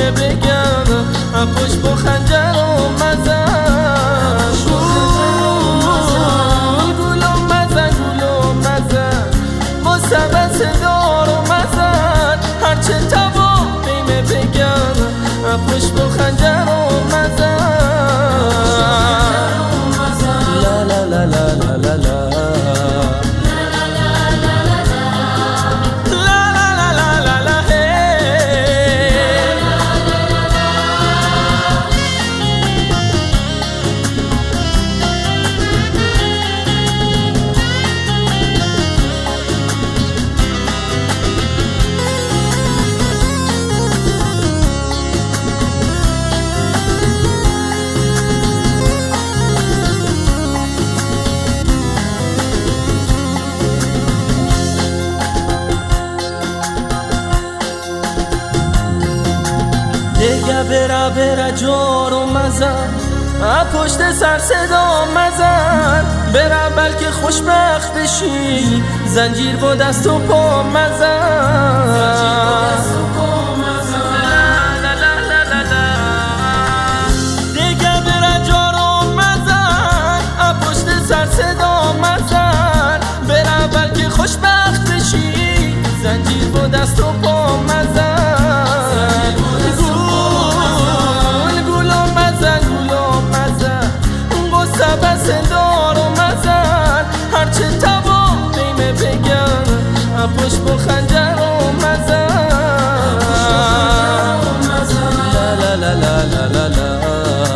بیمه بگم پشت با خنجر و مزن گولو مزن با سبس دار و مزن هرچه تبا بیمه بگم پشت با خنجر و مزن لا لا لا لا لا لا دیگه برا جار و مزن پشت سر صدا مزن برا بلکه خوشبخت بشی زنجیر با دست و پا مزن دیگه برا جار و مزن پشت سر صدا مزن برا بلکه خوشبخت بشی زنجیر با دست و پا مزن دار و مزن هرچه تبا بیمه بگم پشت با خنجر و مزن لا لا لا لا لا لا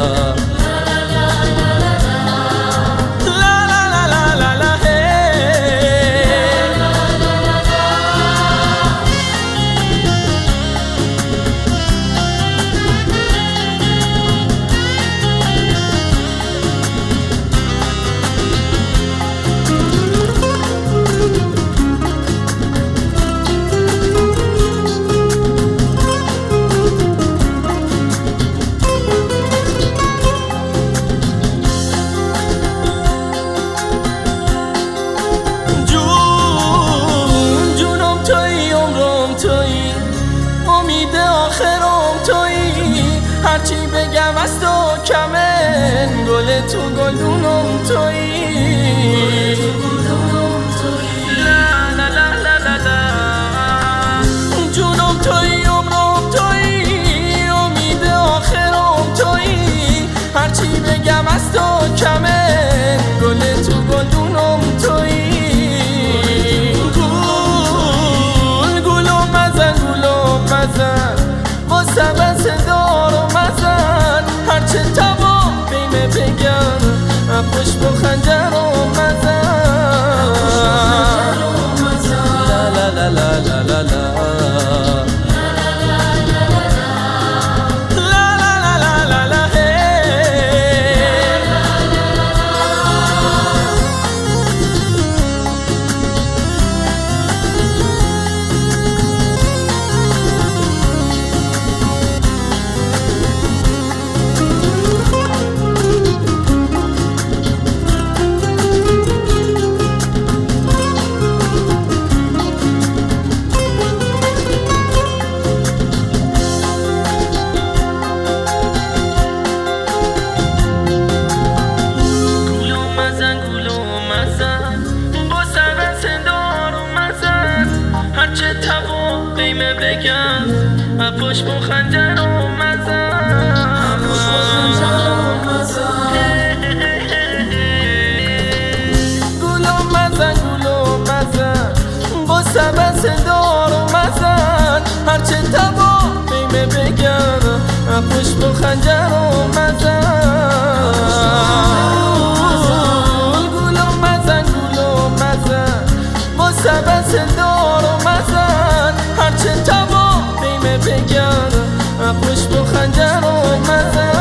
هرچی بگم از تو کمه گل تو گلدونم تویی لا لا لا لا لا جونم تویی عمرم تویی امید آخرم تویی هرچی بگم از تو کمه گل تو گلدونم تویی گلم مزن با سبس دار و مزن هرچه تبا بیمه بگم پشت با خنجر و مزن لا لا لا لا لا لا هرچه تبا بیمه بگم پشت با خنجر و مزن گولم مزن با سبس دار و مزن هرچه تبا بیمه بگم پشت با خنجر و مزن گولم مزن با سبس دار و مزن هرچه تبا بیمه بگم پشت با خنجر و مزن